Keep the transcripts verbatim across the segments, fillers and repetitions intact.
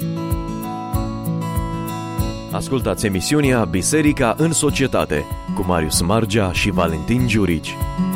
Ascultați emisiunea Biserica în Societate cu Marius Margea și Valentin Giurici.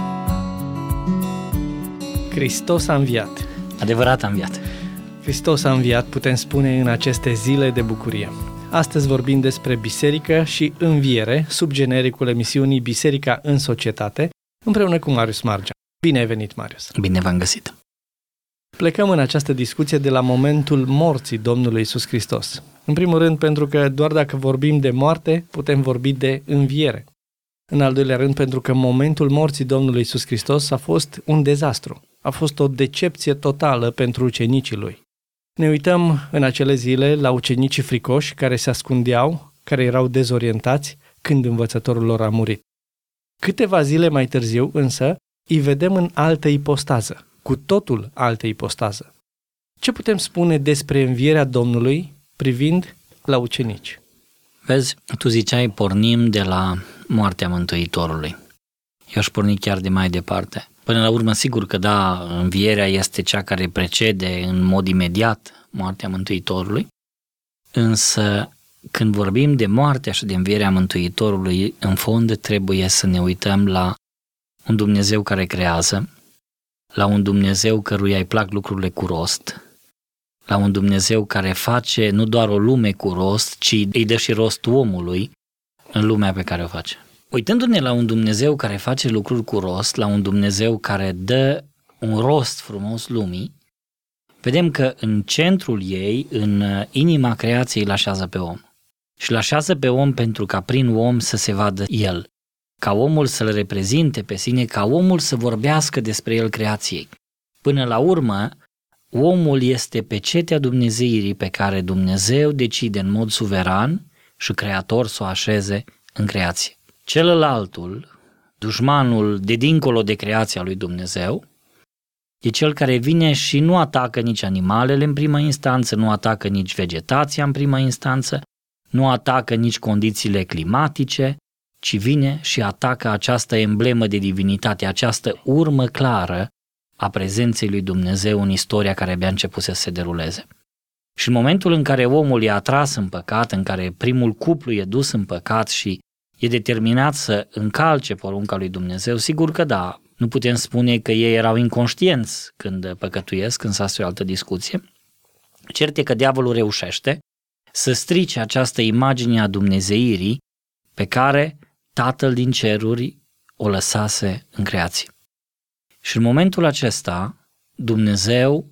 Hristos a înviat. Adevărat a înviat. Hristos a înviat, putem spune, în aceste zile de bucurie. Astăzi vorbim despre biserică și înviere, sub genericul emisiunii Biserica în Societate, împreună cu Marius Margea. Bine ai venit, Marius! Bine v-am găsit! Plecăm în această discuție de la momentul morții Domnului Iisus Hristos. În primul rând, pentru că doar dacă vorbim de moarte, putem vorbi de înviere. În al doilea rând, pentru că momentul morții Domnului Iisus Hristos a fost un dezastru. A fost o decepție totală pentru ucenicii lui. Ne uităm în acele zile la ucenicii fricoși care se ascundeau, care erau dezorientați când învățătorul lor a murit. Câteva zile mai târziu, însă, îi vedem în altă ipostază, cu totul altă ipostază. Ce putem spune despre învierea Domnului privind la ucenici? Vezi, tu ziceai, pornim de la moartea Mântuitorului. Eu aș porni chiar de mai departe. Până la urmă, sigur că da, învierea este cea care precede în mod imediat moartea Mântuitorului, însă când vorbim de moartea și de învierea Mântuitorului, în fond trebuie să ne uităm la un Dumnezeu care creează, la un Dumnezeu căruia îi plac lucrurile cu rost, la un Dumnezeu care face nu doar o lume cu rost, ci îi dă și rost omului în lumea pe care o face. Uitându-ne la un Dumnezeu care face lucruri cu rost, la un Dumnezeu care dă un rost frumos lumii, vedem că în centrul ei, în inima creației, îl așează pe om. Și îl așează pe om pentru ca prin om să se vadă el, ca omul să-l reprezinte pe sine, ca omul să vorbească despre el creației. Până la urmă, omul este pecetea dumnezeirii pe care Dumnezeu decide în mod suveran și creator să o așeze în creație. Celălaltul, dușmanul de dincolo de creația lui Dumnezeu, e cel care vine și nu atacă nici animalele în prima instanță, nu atacă nici vegetația în prima instanță, nu atacă nici condițiile climatice, ci vine și atacă această emblemă de divinitate, această urmă clară a prezenței lui Dumnezeu în istoria care abia început să se deruleze. Și în momentul în care omul e atras în păcat, în care primul cuplu e dus în păcat și e determinat să încalce porunca lui Dumnezeu, sigur că da, nu putem spune că ei erau inconștienți când păcătuiesc, însă asta e o altă discuție. Cert e că diavolul reușește să strice această imagine a dumnezeirii pe care Tatăl din ceruri o lăsase în creație. Și în momentul acesta, Dumnezeu,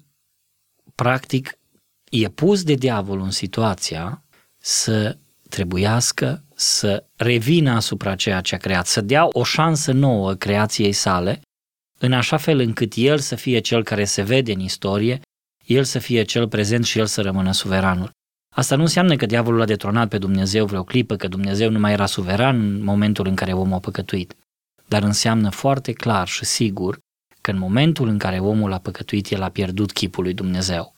practic, e pus de diavol în situația să trebuiască să revină asupra ceea ce a creat, să dea o șansă nouă creației sale, în așa fel încât el să fie cel care se vede în istorie, el să fie cel prezent și el să rămână suveranul. Asta nu înseamnă că diavolul a detronat pe Dumnezeu vreo clipă, că Dumnezeu nu mai era suveran în momentul în care omul a păcătuit, dar înseamnă foarte clar și sigur că în momentul în care omul a păcătuit, el a pierdut chipul lui Dumnezeu.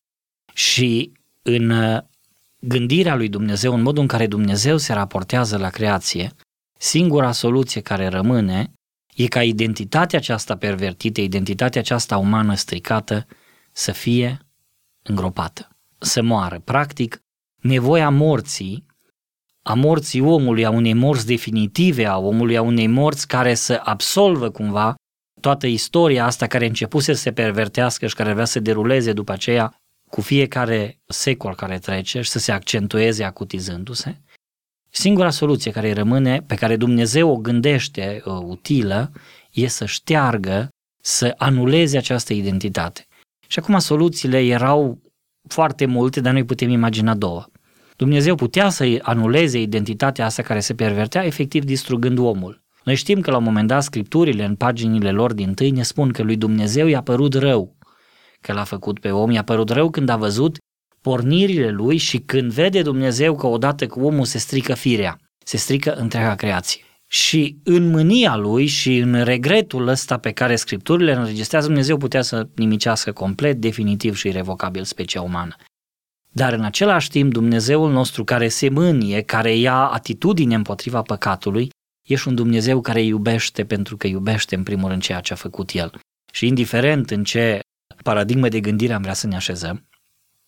Și în gândirea lui Dumnezeu, în modul în care Dumnezeu se raportează la creație, singura soluție care rămâne e ca identitatea aceasta pervertită, identitatea aceasta umană stricată să fie îngropată, să moară. Practic, nevoia morții, a morții omului, a unei morți definitive a omului, a unei morți care să absolvă cumva toată istoria asta care a început să se pervertească și care vrea să deruleze după aceea cu fiecare secol care trece și să se accentueze acutizându-se. Singura soluție care rămâne, pe care Dumnezeu o gândește uh, utilă, e să șteargă, să anuleze această identitate. Și acum soluțiile erau foarte multe, dar noi putem imagina două. Dumnezeu putea să anuleze identitatea asta care se pervertea, efectiv distrugând omul. Noi știm că la un moment dat scripturile în paginile lor dintâi ne spun că lui Dumnezeu i-a părut rău că l-a făcut pe om, i-a părut rău când a văzut pornirile lui și când vede Dumnezeu că odată cu omul se strică firea, se strică întreaga creație. Și în mânia lui și în regretul ăsta pe care scripturile înregistrează, Dumnezeu putea să nimicească complet, definitiv și irrevocabil specia umană. Dar în același timp, Dumnezeul nostru care se mânie, care ia atitudine împotriva păcatului, e și un Dumnezeu care iubește pentru că iubește în primul rând ceea ce a făcut El. Și indiferent în ce paradigmă de gândire am vrea să ne așezăm,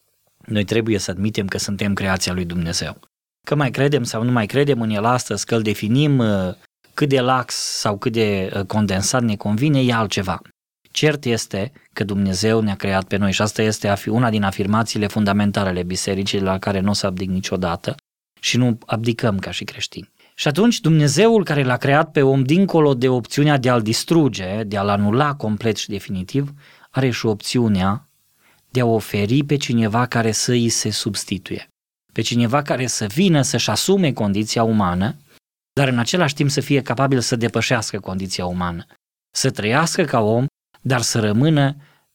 Noi trebuie să admitem că suntem creația lui Dumnezeu. Că mai credem sau nu mai credem în el astăzi, că îl definim cât de lax sau cât de condensat ne convine, e altceva. Cert este că Dumnezeu ne-a creat pe noi și asta este una din afirmațiile fundamentale ale bisericii la care nu o să abdic niciodată și nu abdicăm ca și creștini. Și atunci Dumnezeul care l-a creat pe om dincolo de opțiunea de a-l distruge, de a-l anula complet și definitiv, are și opțiunea de a oferi pe cineva care să îi se substituie. Pe cineva care să vină să-și asume condiția umană, dar în același timp să fie capabil să depășească condiția umană. Să trăiască ca om, dar să rămână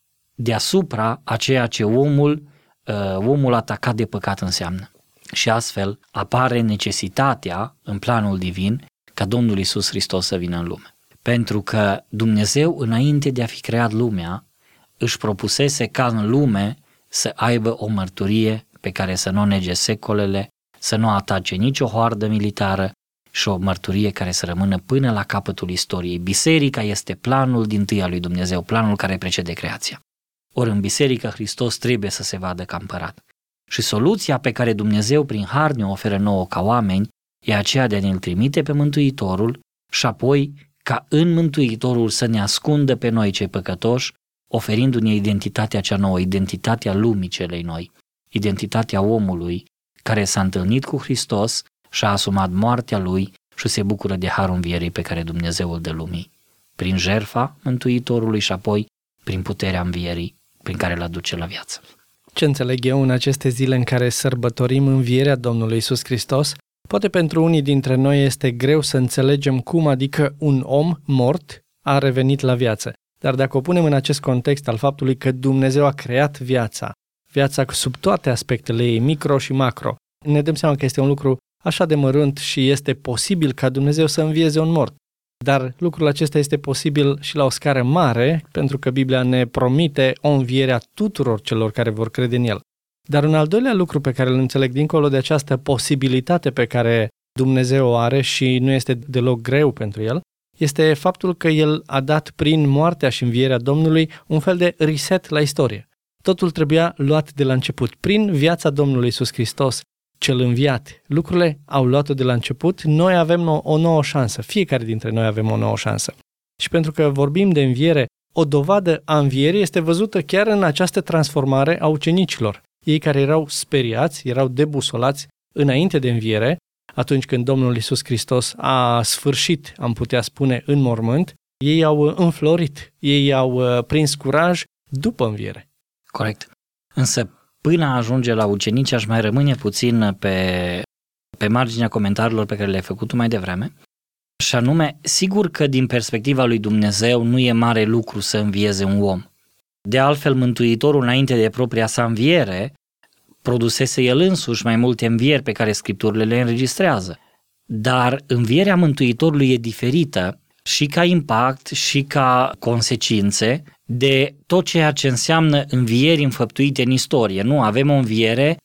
deasupra a ceea ce omul, omul atacat de păcat înseamnă. Și astfel apare necesitatea în planul divin ca Domnul Iisus Hristos să vină în lume. Pentru că Dumnezeu, înainte de a fi creat lumea, își propusese ca în lume să aibă o mărturie pe care să nu o nege secolele, să nu atace nicio hoardă militară și o mărturie care să rămână până la capătul istoriei. Biserica este planul dintâi al lui Dumnezeu, planul care precede creația. Ori în biserică Hristos trebuie să se vadă ca împărat. Și soluția pe care Dumnezeu prin har ne oferă nouă ca oameni e aceea de a ne-l trimite pe Mântuitorul și apoi ca în Mântuitorul să ne ascundă pe noi cei păcătoși, oferindu-ne identitatea cea nouă, identitatea lumii celei noi, identitatea omului care s-a întâlnit cu Hristos și a asumat moartea lui și se bucură de harul învierii pe care Dumnezeu îl dă lumii, prin jertfa Mântuitorului și apoi prin puterea învierii prin care îl aduce la viață. Ce înțeleg eu în aceste zile în care sărbătorim învierea Domnului Iisus Hristos, poate pentru unii dintre noi este greu să înțelegem cum adică un om mort a revenit la viață. Dar dacă o punem în acest context al faptului că Dumnezeu a creat viața, viața sub toate aspectele ei, micro și macro, ne dăm seama că este un lucru așa de mărunt și este posibil ca Dumnezeu să învieze un mort. Dar lucrul acesta este posibil și la o scară mare, pentru că Biblia ne promite o înviere a tuturor celor care vor crede în El. Dar un al doilea lucru pe care îl înțeleg dincolo de această posibilitate pe care Dumnezeu o are și nu este deloc greu pentru El, este faptul că El a dat prin moartea și învierea Domnului un fel de reset la istorie. Totul trebuia luat de la început. Prin viața Domnului Iisus Hristos, cel înviat, lucrurile au luat-o de la început, noi avem o, o nouă șansă. Fiecare dintre noi avem o nouă șansă. Și pentru că vorbim de înviere, o dovadă a învierii este văzută chiar în această transformare a ucenicilor. Ei care erau speriați, erau debusolați înainte de înviere, atunci când Domnul Iisus Hristos a sfârșit, am putea spune, în mormânt, ei au înflorit, ei au prins curaj după înviere. Corect. Însă până a ajunge la ucenici aș mai rămâne puțin pe, pe marginea comentariilor pe care le-ai făcut tu mai devreme. Și anume, sigur că din perspectiva lui Dumnezeu nu e mare lucru să învieze un om. De altfel, Mântuitorul, înainte de propria sa înviere, produsese el însuși mai multe învieri pe care Scripturile le înregistrează. Dar învierea Mântuitorului e diferită și ca impact și ca consecințe de tot ceea ce înseamnă învieri înfăptuite în istorie. Nu, avem o înviere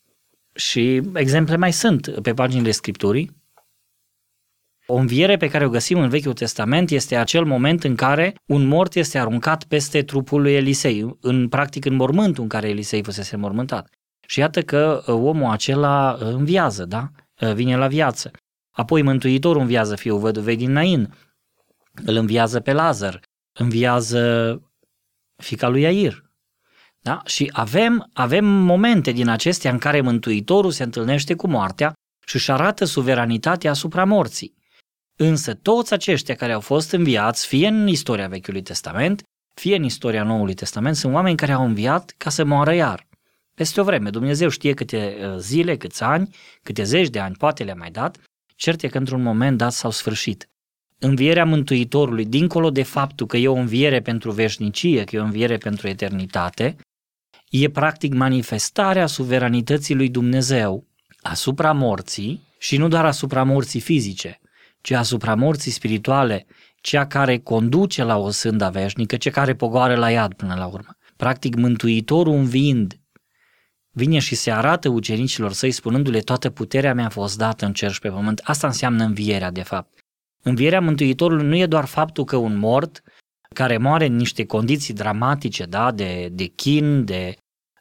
și exemple mai sunt pe paginile Scripturii. O înviere pe care o găsim în Vechiul Testament este acel moment în care un mort este aruncat peste trupul lui Elisei, în practic în mormântul în care Elisei fusese mormântat. Și iată că omul acela înviază, da? Vine la viață. Apoi Mântuitorul înviază fiul văduvei din Nain, îl înviază pe Lazar, înviază fiica lui Iair. Da? Și avem, avem momente din acestea în care Mântuitorul se întâlnește cu moartea și își arată suveranitatea asupra morții. Însă toți aceștia care au fost înviați, fie în istoria Vechiului Testament, fie în istoria Noului Testament, sunt oameni care au înviat ca să moară iar. Peste o vreme, Dumnezeu știe câte zile, câți ani, câte zeci de ani, poate le-a mai dat, cert e că într-un moment dat s-au sfârșit. Învierea Mântuitorului, dincolo de faptul că e o înviere pentru veșnicie, că e o înviere pentru eternitate, e practic manifestarea suveranității lui Dumnezeu asupra morții și nu doar asupra morții fizice, ci asupra morții spirituale, cea care conduce la o sânda veșnică, cea care pogoară la iad până la urmă. Practic, Mântuitorul înviind, vine și se arată ucenicilor săi spunându-le toată puterea mea a fost dată în cer și pe pământ. Asta înseamnă învierea, de fapt. Învierea Mântuitorului nu e doar faptul că un mort care moare în niște condiții dramatice, da, de, de chin, de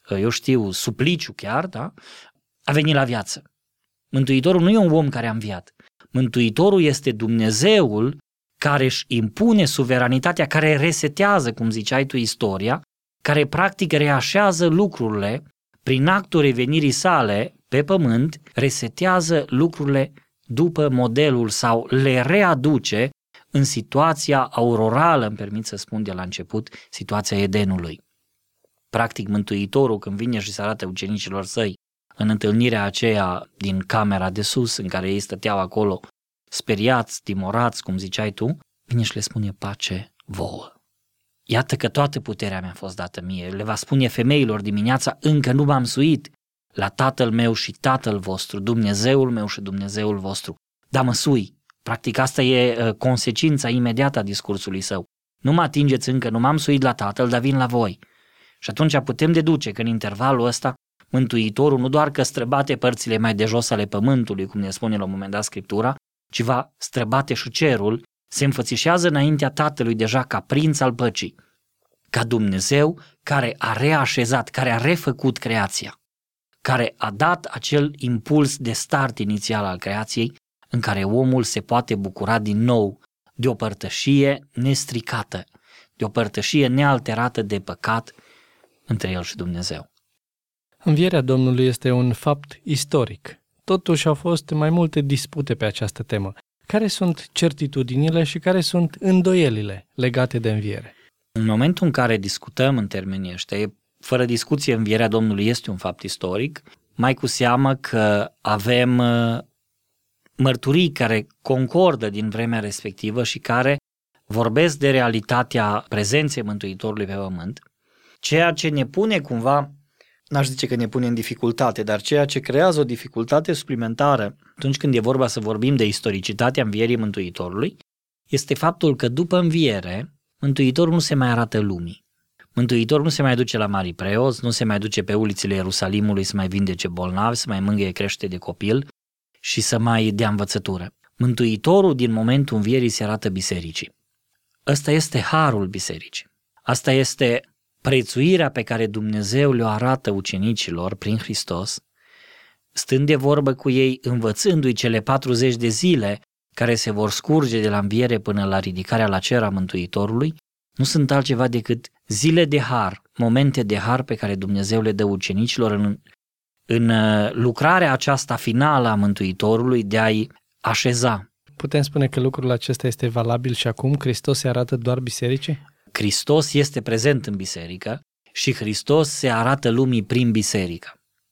eu știu, supliciu chiar, da? A venit la viață. Mântuitorul nu e un om care a înviat. Mântuitorul este Dumnezeul care își impune suveranitatea, care resetează, cum ziceai tu, istoria, care practic reașează lucrurile prin actul revenirii sale pe pământ, resetează lucrurile după modelul sau le readuce în situația aurorală, îmi permit să spun de la început, situația Edenului. Practic, Mântuitorul, când vine și se arată ucenicilor săi în întâlnirea aceea din camera de sus, în care ei stăteau acolo, speriați, timorați, cum ziceai tu, vine și le spune pace vouă. Iată că toată puterea mi-a fost dată mie. Le va spune femeilor dimineața, încă nu m-am suit la Tatăl meu și Tatăl vostru, Dumnezeul meu și Dumnezeul vostru. Dar mă sui. Practic asta e uh, consecința imediată a discursului său. Nu mă atingeți încă, nu m-am suit la Tatăl, dar vin la voi. Și atunci putem deduce că în intervalul ăsta Mântuitorul nu doar că străbate părțile mai de jos ale pământului, cum ne spune la un moment dat Scriptura, ci va străbate și cerul, se înfățișează înaintea Tatălui deja ca prinț al păcii, ca Dumnezeu care a reașezat, care a refăcut creația, care a dat acel impuls de start inițial al creației în care omul se poate bucura din nou de o părtășie nestricată, de o părtășie nealterată de păcat între el și Dumnezeu. Învierea Domnului este un fapt istoric. Totuși au fost mai multe dispute pe această temă. Care sunt certitudinile și care sunt îndoielile legate de înviere? În momentul în care discutăm în termenii ăștia, fără discuție, învierea Domnului este un fapt istoric, mai cu seamă că avem mărturii care concordă din vremea respectivă și care vorbesc de realitatea prezenței Mântuitorului pe pământ, ceea ce ne pune cumva, n-aș zice că ne pune în dificultate, dar ceea ce creează o dificultate suplimentară atunci când e vorba să vorbim de istoricitatea învierii Mântuitorului, este faptul că după înviere, Mântuitorul nu se mai arată lumii. Mântuitorul nu se mai duce la mari preoți, nu se mai duce pe ulițile Ierusalimului să mai vindece bolnavi, să mai mângâie crește de copil și să mai dea învățătură. Mântuitorul din momentul învierii se arată bisericii. Ăsta este harul bisericii. Asta este prețuirea pe care Dumnezeu le-o arată ucenicilor prin Hristos, stând de vorbă cu ei, învățându-i cele patruzeci de zile care se vor scurge de la înviere până la ridicarea la cer a Mântuitorului, nu sunt altceva decât zile de har, momente de har pe care Dumnezeu le dă ucenicilor în, în lucrarea aceasta finală a Mântuitorului de a-i așeza. Putem spune că lucrul acesta este valabil și acum? Hristos se arată doar bisericii? Hristos este prezent în biserică și Hristos se arată lumii prin biserică.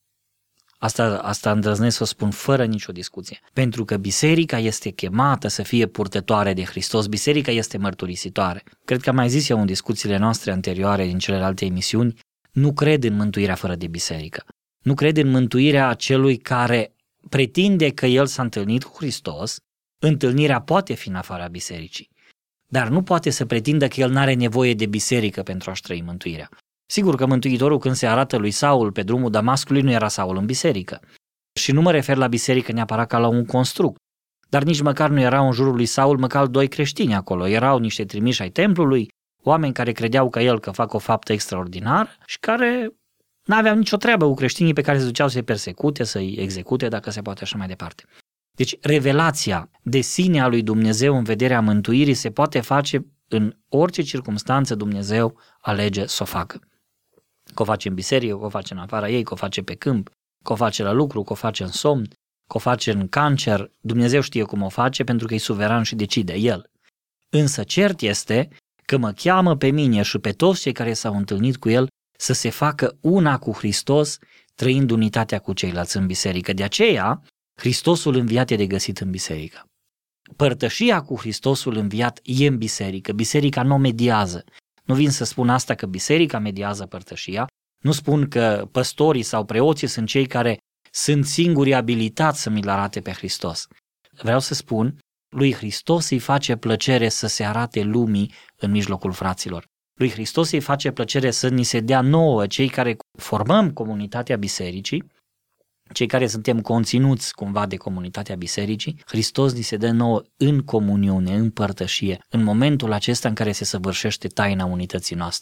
Asta, asta îndrăznesc să o spun fără nicio discuție. Pentru că biserica este chemată să fie purtătoare de Hristos, biserica este mărturisitoare. Cred că am mai zis eu în discuțiile noastre anterioare din celelalte emisiuni, nu cred în mântuirea fără de biserică. Nu cred în mântuirea celui care pretinde că el s-a întâlnit cu Hristos, întâlnirea poate fi în afara bisericii, dar nu poate să pretindă că el n-are nevoie de biserică pentru a-și trăi mântuirea. Sigur că Mântuitorul când se arată lui Saul pe drumul Damascului nu era Saul în biserică. Și nu mă refer la biserică neapărat ca la un construct, dar nici măcar nu erau în jurul lui Saul măcar doi creștini acolo. Erau niște trimiși ai templului, oameni care credeau că el că fac o faptă extraordinară și care n-aveau nicio treabă cu creștinii pe care se duceau să-i persecute, să-i execute, dacă se poate așa mai departe. Deci revelația de sine a lui Dumnezeu în vederea mântuirii se poate face în orice circunstanță Dumnezeu alege să o facă. Că o face în biserică, că o face în afara ei, că o face pe câmp, că o face la lucru, că o face în somn, că o face în cancer, Dumnezeu știe cum o face pentru că e suveran și decide El. Însă cert este că mă cheamă pe mine și pe toți cei care s-au întâlnit cu El să se facă una cu Hristos, trăind unitatea cu ceilalți în biserică. De aceea, Hristosul înviat e de găsit în biserică. Părtășia cu Hristosul înviat e în biserică, biserica nu mediază. Nu vin să spun asta că biserica mediază părtășia, nu spun că păstorii sau preoții sunt cei care sunt singuri abilitați să mi-l arate pe Hristos. Vreau să spun, lui Hristos îi face plăcere să se arate lumii în mijlocul fraților. Lui Hristos îi face plăcere să ni se dea nouă, cei care formăm comunitatea bisericii, cei care suntem conținuți cumva de comunitatea bisericii, Hristos ni se dă nouă în comuniune, în părtășie, în momentul acesta în care se săvârșește taina unității noastre,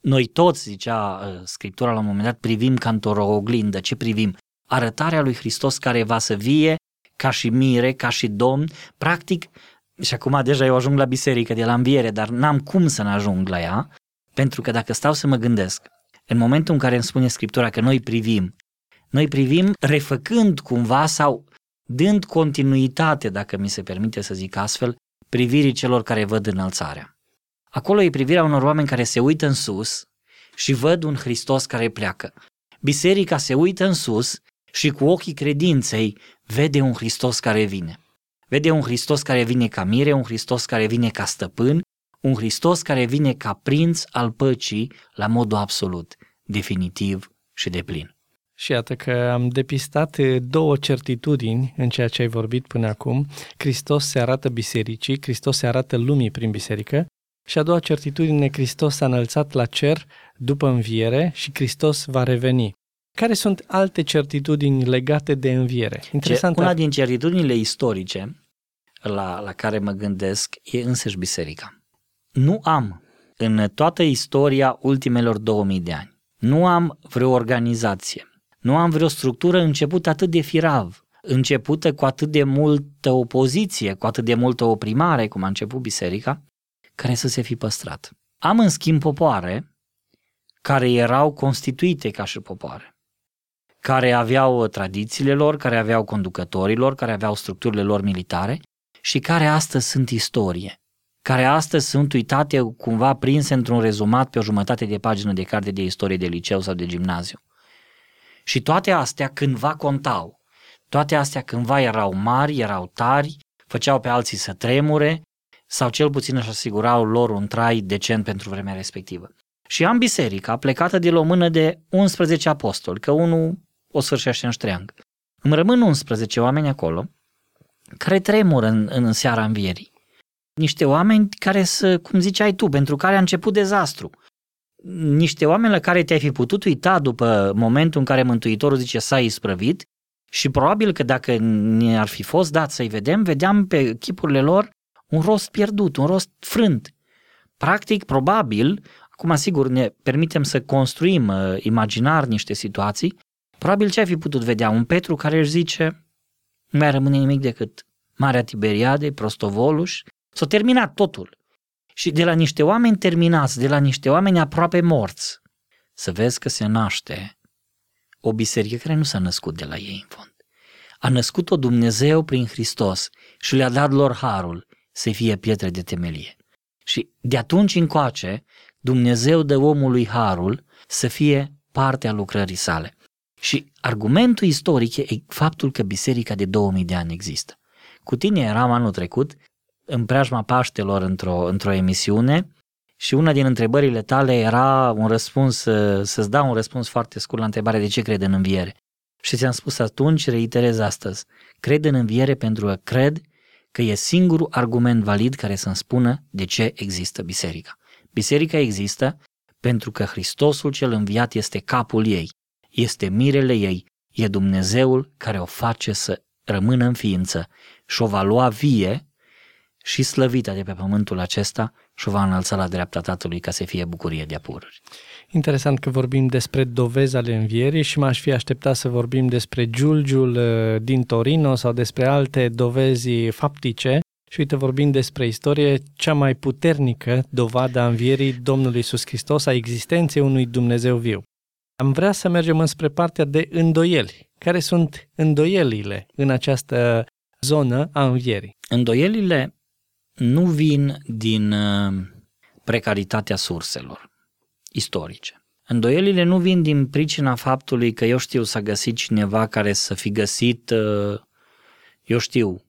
Noi toți, zicea Scriptura la un moment dat, privim ca într-o oglindă. Ce privim? Arătarea lui Hristos care va să vie ca și mire, ca și domn. Practic, și acum deja eu ajung la biserică de la înviere, dar n-am cum să n-ajung la ea, pentru că dacă stau să mă gândesc, în momentul în care îmi spune Scriptura că noi privim, noi privim refăcând cumva sau dând continuitate, dacă mi se permite să zic astfel, privirii celor care văd înălțarea. Acolo e privirea unor oameni care se uită în sus și văd un Hristos care pleacă. Biserica se uită în sus și cu ochii credinței vede un Hristos care vine. Vede un Hristos care vine ca mire, un Hristos care vine ca stăpân, un Hristos care vine ca prinț al păcii la modul absolut, definitiv și deplin. Și iată că am depistat două certitudini în ceea ce ai vorbit până acum. Hristos se arată bisericii, Hristos se arată lumii prin biserică. Și a doua certitudine, Hristos s-a înălțat la cer după înviere și Hristos va reveni. Care sunt alte certitudini legate de înviere? Interesant. Una din certitudinile istorice la, la care mă gândesc e însăși biserica. Nu am în toată istoria ultimelor două mii de ani, nu am vreo organizație, nu am vreo structură începută atât de firav, începută cu atât de multă opoziție, cu atât de multă oprimare, cum a început biserica, care să se fi păstrat. Am în schimb popoare care erau constituite ca și popoare, care aveau tradițiile lor, care aveau conducătorii lor, care aveau structurile lor militare și care astăzi sunt istorie, care astăzi sunt uitate cumva prinse într-un rezumat pe o jumătate de pagină de carte de istorie de liceu sau de gimnaziu. Și toate astea cândva contau, toate astea cândva erau mari, erau tari, făceau pe alții să tremure sau cel puțin își asigurau lor un trai decent pentru vremea respectivă. Și am biserica plecată de la o mână de unsprezece apostoli, că unul o sfârșește în ștreang. Îmi rămân unsprezece oameni acolo care tremură în, în seara învierii. Niște oameni care, să, cum ziceai tu, pentru care a început dezastru. Niște oameni la care te-ai fi putut uita după momentul în care Mântuitorul zice s-a isprăvit și probabil că dacă ne-ar fi fost dat să-i vedem, vedeam pe chipurile lor un rost pierdut, un rost frânt. Practic, probabil, acum sigur ne permitem să construim uh, imaginar niște situații, probabil ce ai fi putut vedea? Un Petru care își zice, nu mai rămâne nimic decât Marea Tiberiade, Prostovoluș, s-a terminat totul. Și de la niște oameni terminați, de la niște oameni aproape morți, să vezi că se naște o biserică care nu s-a născut de la ei în fond. A născut-o Dumnezeu prin Hristos și le-a dat lor harul să fie pietre de temelie. Și de atunci încoace, Dumnezeu dă omului harul să fie parte a lucrării sale. Și argumentul istoric e faptul că biserica de două mii de ani există. Cu tine eram anul trecut în preajma Paștelor într-o, într-o emisiune și una din întrebările tale era un răspuns, să-ți dau un răspuns foarte scurt la întrebarea de ce cred în înviere. Și ți-am spus atunci, reiterez astăzi, cred în înviere pentru că cred că e singurul argument valid care să-mi spună de ce există biserica. Biserica există pentru că Hristosul cel înviat este capul ei, este mirele ei, e Dumnezeul care o face să rămână în ființă și o va lua vie și slăvită de pe pământul acesta și o va înălța la dreapta Tatălui ca să fie bucurie de apurări. Interesant că vorbim despre dovezi ale învierii și m-aș fi așteptat să vorbim despre Giulgiul din Torino sau despre alte dovezi faptice și uite vorbim despre istorie, cea mai puternică dovadă a învierii Domnului Iisus Hristos, a existenței unui Dumnezeu viu. Am vrea să mergem înspre partea de îndoieli. Care sunt îndoielile în această zonă a învierii? Îndoielile nu vin din precaritatea surselor istorice. Îndoielile nu vin din pricina faptului că, eu știu, s-a găsit cineva care să fi găsit, eu știu,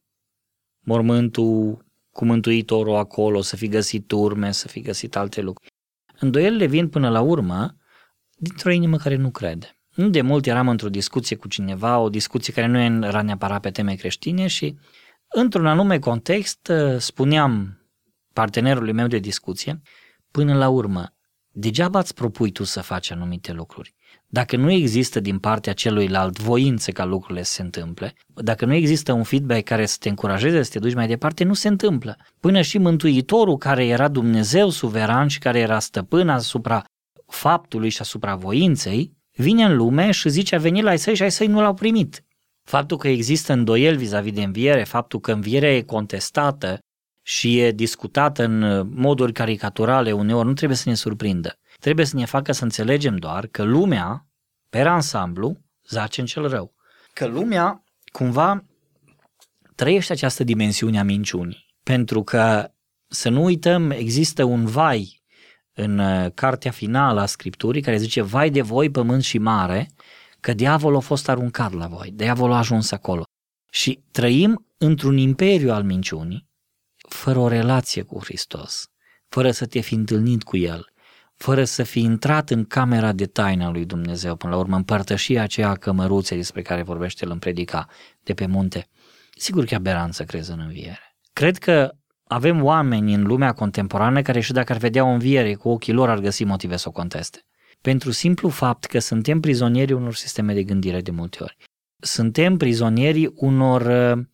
mormântul cu Mântuitorul acolo, să fi găsit urme, să fi găsit alte lucruri. Îndoielile vin până la urmă dintr-o inimă care nu crede. Nu de mult eram într-o discuție cu cineva, o discuție care nu era neapărat pe teme creștine și într-un anume context spuneam partenerului meu de discuție, până la urmă, degeaba îți propui tu să faci anumite lucruri. Dacă nu există din partea celuilalt voință ca lucrurile să se întâmple, dacă nu există un feedback care să te încurajeze să te duci mai departe, nu se întâmplă. Până și Mântuitorul, care era Dumnezeu suveran și care era stăpân asupra faptului și asupra voinței, vine în lume și zice a venit la ai săi și ai săi nu l-au primit. Faptul că există îndoieli vis-a-vis de înviere, faptul că învierea e contestată și e discutată în moduri caricaturale uneori, nu trebuie să ne surprindă. Trebuie să ne facă să înțelegem doar că lumea, pe ansamblu, zace în cel rău. Că lumea, cumva, trăiește această dimensiune a minciunii. Pentru că, să nu uităm, există un vai în cartea finală a Scripturii care zice vai de voi pământ și mare, că diavolul a fost aruncat la voi, diavolul a ajuns acolo. Și trăim într-un imperiu al minciunii, fără o relație cu Hristos, fără să te fi întâlnit cu El, fără să fi intrat în camera de taină a lui Dumnezeu, până la urmă împărtășia aceea cămăruțe despre care vorbește El în predica de pe munte. Sigur că e aberant să crezi în înviere. Cred că avem oameni în lumea contemporană care și dacă ar vedea o înviere cu ochii lor ar găsi motive să o conteste. Pentru simplu fapt că suntem prizonierii unor sisteme de gândire de multe ori. Suntem prizonierii unor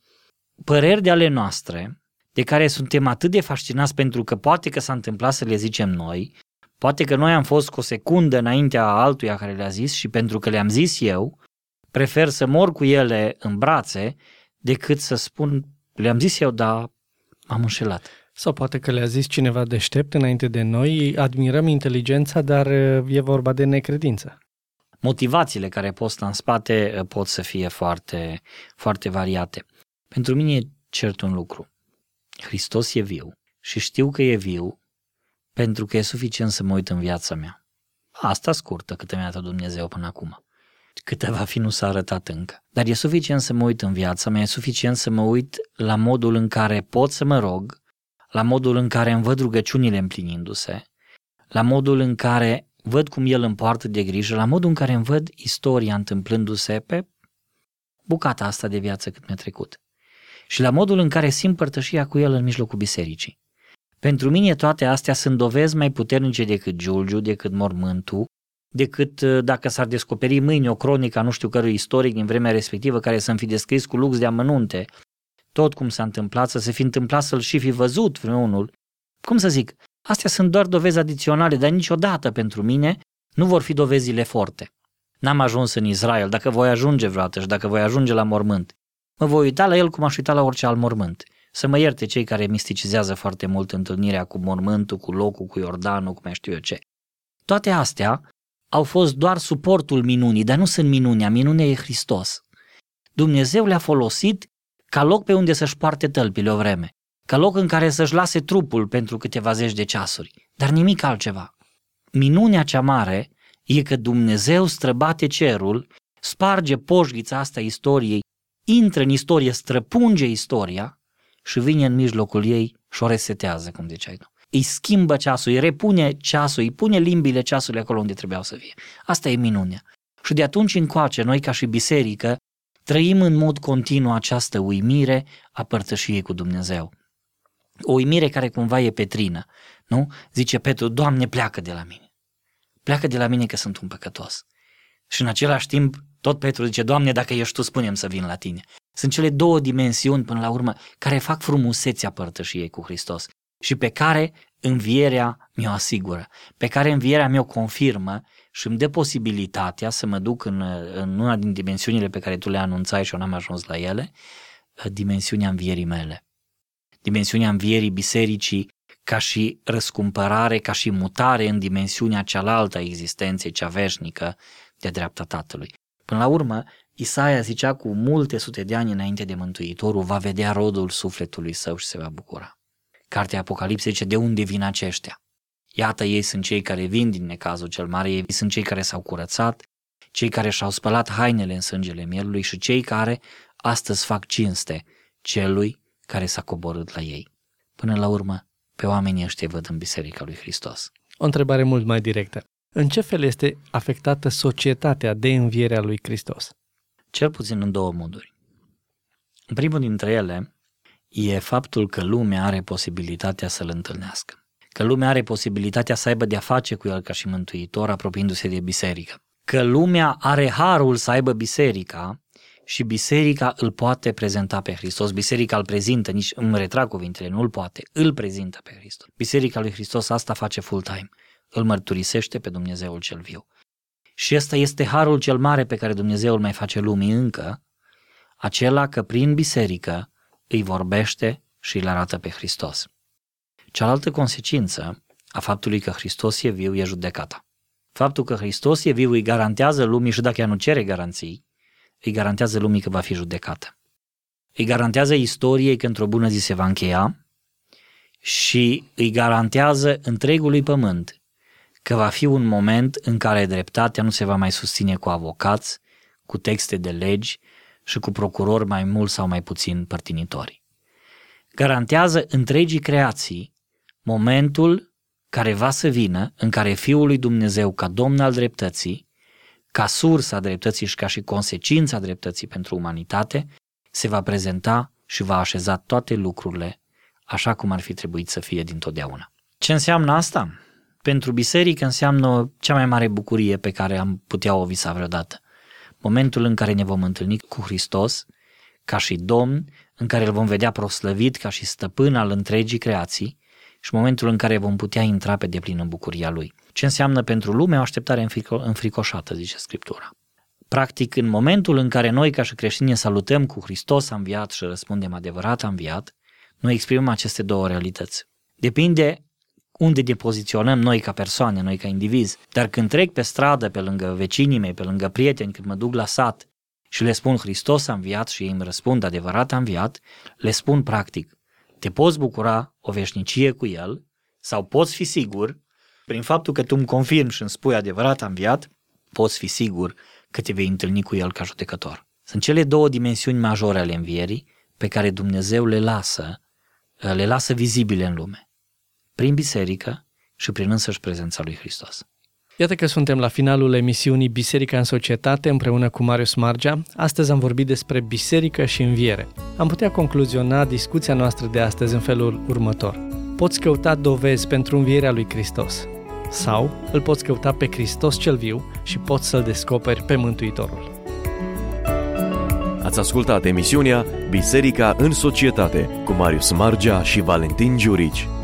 păreri de ale noastre, de care suntem atât de fascinați pentru că poate că s-a întâmplat să le zicem noi, poate că noi am fost cu o secundă înaintea altuia care le-a zis și pentru că le-am zis eu, prefer să mor cu ele în brațe decât să spun, le-am zis eu, dar m-am înșelat. Sau poate că le-a zis cineva deștept înainte de noi, admirăm inteligența, dar e vorba de necredință. Motivațiile care pot sta în spate pot să fie foarte, foarte variate. Pentru mine e cert un lucru. Hristos e viu și știu că e viu pentru că e suficient să mă uit în viața mea. Asta scurtă câtă mi-a dat Dumnezeu până acum. Câte va fi nu s-a arătat încă. Dar e suficient să mă uit în viața mea, e suficient să mă uit la modul în care pot să mă rog, la modul în care îmi văd rugăciunile împlinindu-se, la modul în care văd cum El îmi poartă de grijă, la modul în care îmi văd istoria întâmplându-se pe bucata asta de viață cât mi-a trecut. Și la modul în care simt părtășia cu El în mijlocul bisericii. Pentru mine toate astea sunt dovezi mai puternice decât giulgiu, decât mormântul, decât dacă s-ar descoperi mâine o cronică a nu știu cărui istoric din vremea respectivă care să-mi fi descris cu lux de amănunte, tot cum s-a întâmplat, să se fi întâmplat să-l și fi văzut vreunul. Cum să zic, astea sunt doar dovezi adiționale, dar niciodată pentru mine nu vor fi dovezile forte. N-am ajuns în Israel, dacă voi ajunge vreodată și dacă voi ajunge la mormânt, mă voi uita la el cum aș uita la orice alt mormânt. Să mă ierte cei care misticizează foarte mult întâlnirea cu mormântul, cu locul, cu Iordanul, cu mai știu eu ce. Toate astea au fost doar suportul minunii, dar nu sunt minunea, minunea e Hristos. Dumnezeu le-a folosit ca loc pe unde să-și poarte tălpile o vreme, ca loc în care să-și lase trupul pentru câteva zeci de ceasuri, dar nimic altceva. Minunea cea mare e că Dumnezeu străbate cerul, sparge poșghița asta istoriei, intră în istorie, străpunge istoria și vine în mijlocul ei și o resetează, cum ziceai tu. Îi schimbă ceasul, îi repune ceasul, îi pune limbile ceasului acolo unde trebuiau să fie. Asta e minunea. Și de atunci încoace, noi ca și biserică, trăim în mod continuu această uimire a părtășiei cu Dumnezeu. O uimire care cumva e petrină, nu? Zice Petru, Doamne, pleacă de la mine. Pleacă de la mine că sunt un păcătos. Și în același timp, tot Petru zice, Doamne, dacă ești Tu, spune-mi să vin la Tine. Sunt cele două dimensiuni, până la urmă, care fac frumusețea părtășiei cu Hristos și pe care învierea mi-o asigură, pe care învierea mi-o confirmă și îmi dă posibilitatea să mă duc în, în una din dimensiunile pe care tu le anunțai și eu n-am ajuns la ele, dimensiunea învierii mele. Dimensiunea învierii bisericii ca și răscumpărare, ca și mutare în dimensiunea cealaltă a existenței, cea veșnică, de dreapta Tatălui. Până la urmă, Isaia zicea cu multe sute de ani înainte de Mântuitorul, va vedea rodul sufletului său și se va bucura. Cartea Apocalipsei zice, de unde vin aceștia? Iată, ei sunt cei care vin din necazul cel mare, ei sunt cei care s-au curățat, cei care și-au spălat hainele în sângele mielului și cei care astăzi fac cinste celui care s-a coborât la ei. Până la urmă, pe oamenii ăștia văd în Biserica lui Hristos. O întrebare mult mai directă. În ce fel este afectată societatea de învierea lui Hristos? Cel puțin în două moduri. În primul dintre ele e faptul că lumea are posibilitatea să-L întâlnească. Că lumea are posibilitatea să aibă de-a face cu El ca și mântuitor, apropiindu-se de biserică. Că lumea are harul să aibă biserica și biserica îl poate prezenta pe Hristos. Biserica îl prezintă, nici îmi retrag cuvintele, nu îl poate, îl prezintă pe Hristos. Biserica lui Hristos asta face full-time. îl mărturisește pe Dumnezeul cel viu. Și ăsta este harul cel mare pe care Dumnezeu îl mai face lumii încă, acela că prin biserică îi vorbește și îl arată pe Hristos. Cealaltă consecință a faptului că Hristos e viu e judecata. Faptul că Hristos e viu îi garantează lumii, și dacă ea nu cere garanții, îi garantează lumii că va fi judecată. Îi garantează istoriei că într-o bună zi se va încheia și îi garantează întregului pământ că va fi un moment în care dreptatea nu se va mai susține cu avocați, cu texte de legi și cu procurori mai mult sau mai puțin părtinitori. Garantează întregii creații momentul care va să vină în care Fiul lui Dumnezeu, ca Domn al dreptății, ca sursa dreptății și ca și consecința dreptății pentru umanitate, se va prezenta și va așeza toate lucrurile așa cum ar fi trebuit să fie dintotdeauna. Ce înseamnă asta? Pentru biserică înseamnă cea mai mare bucurie pe care am putea o visa vreodată. Momentul în care ne vom întâlni cu Hristos ca și Domn, în care îl vom vedea proslăvit ca și stăpân al întregii creații și momentul în care vom putea intra pe deplin în bucuria Lui. Ce înseamnă pentru lume o așteptare înfrico- înfricoșată, zice Scriptura. Practic, în momentul în care noi ca și creștini salutăm cu Hristos a înviat și răspundem adevărat a înviat, noi exprimăm aceste două realități. Depinde unde ne poziționăm noi ca persoane, noi ca indivizi, dar când trec pe stradă, pe lângă vecinii mei, pe lângă prieteni, când mă duc la sat și le spun Hristos a înviat și ei îmi răspund adevărat a înviat, le spun practic, te poți bucura o veșnicie cu El sau poți fi sigur, prin faptul că tu îmi confirmi și îmi spui adevărat a înviat, poți fi sigur că te vei întâlni cu El ca judecător. Sunt cele două dimensiuni majore ale învierii pe care Dumnezeu le lasă, le lasă vizibile în lume, prin biserică și prin însăși prezența lui Hristos. Iată că suntem la finalul emisiunii Biserica în societate împreună cu Marius Margea. Astăzi am vorbit despre biserică și înviere. Am putea concluziona discuția noastră de astăzi în felul următor. Poți căuta dovezi pentru învierea lui Hristos sau îl poți căuta pe Hristos cel viu și poți să-L descoperi pe Mântuitorul. Ați ascultat emisiunea Biserica în societate cu Marius Margea și Valentin Giurici.